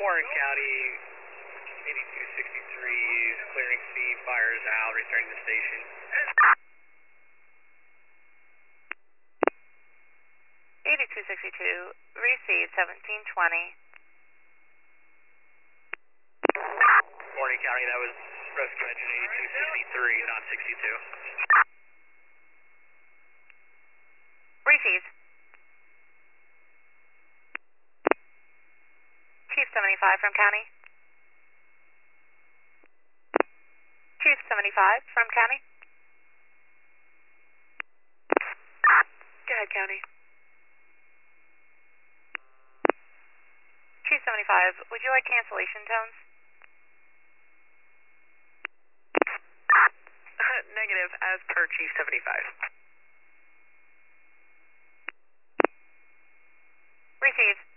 Warren County, 8263 is clearing feed, fires out, returning to station. 8262, receive 1720. Warren County, that was rescue engine 8263, not 62. Receive. Chief 75 from County. Chief 75 from County. Go ahead, County. Chief 75, would you like cancellation tones? Negative, as per Chief 75. Receive.